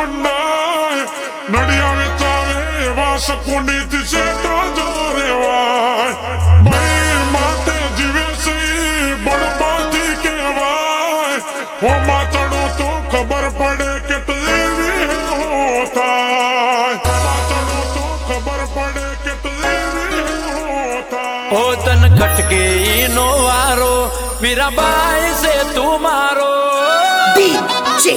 નડિયા વેચાવે એવા શકુંડી છે તો જો રેવાય ભાઈ માતે જીવે છે બળબાથી કહેવાય હો માતડો તો ખબર પડે કેટલી થાય માતડો તો ખબર પડે કેટલી થાય ઓ તન ખટકે નો વારો મીરાબાઈ से તું મારો DJ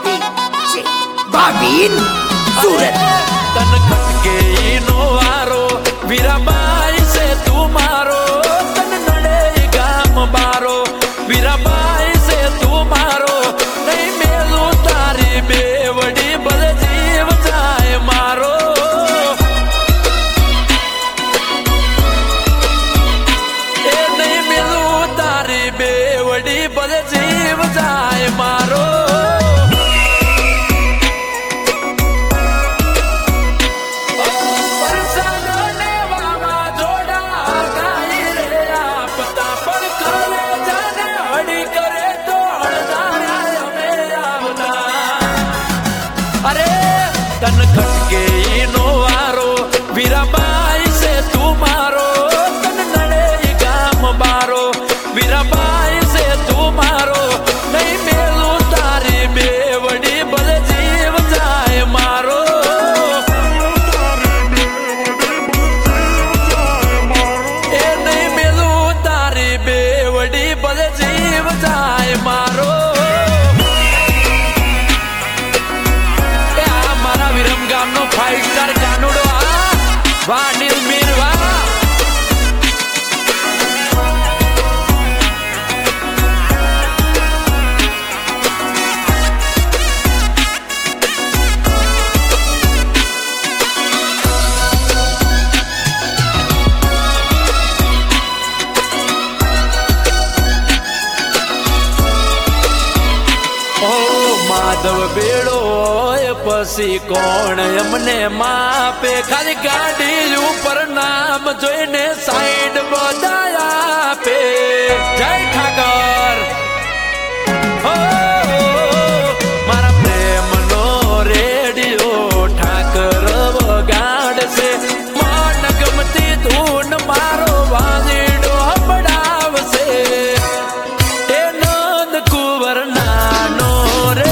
Babin Surat તન ખટકે નો વારો વીરાબાઈ से તું મારો તન નડે ગામ બારો વીરાબાઈ से તું મારો નહીં મેલું તારી બેવડી ભલે જીવ જાય મારો એ નહીં મેલું તારી બેવડી ભલે જીવ જાય મારો તન ખટકે નો વારો વીરાબાઈ से તું મારો તન નડે ગામ બારો વીરાબાઈ से તું મારો નહીં મેલું તારી બેવડી ભલે જીવ જાય મારો એ નહીં મેલું તારી બેવડી ભલે જીવ જાય મારો ગામનો 5 સ્ટાર કાનુડો વાહ નીલમીર વાહ માધવ બેડો પછી કોણ એમને માપે ખાલી ગાડી ઉપર નામ જોઈને સાઈડ બધા આપે જય ઠાકર મારા પ્રેમનો રેડિયો ઠાકર વગાડશે મન ગમતી ધૂન મારો વાલીડો હંભળાવશે એ નંદ કુંવર નાનો રે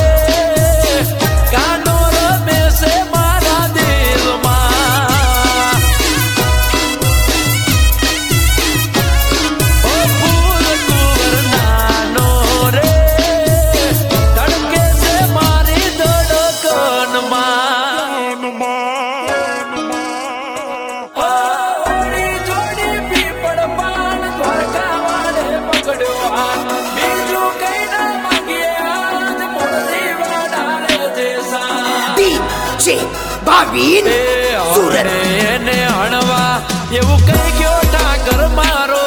Babin Surat એને હણવા એવું કઈ ગયો ઠાકર મારો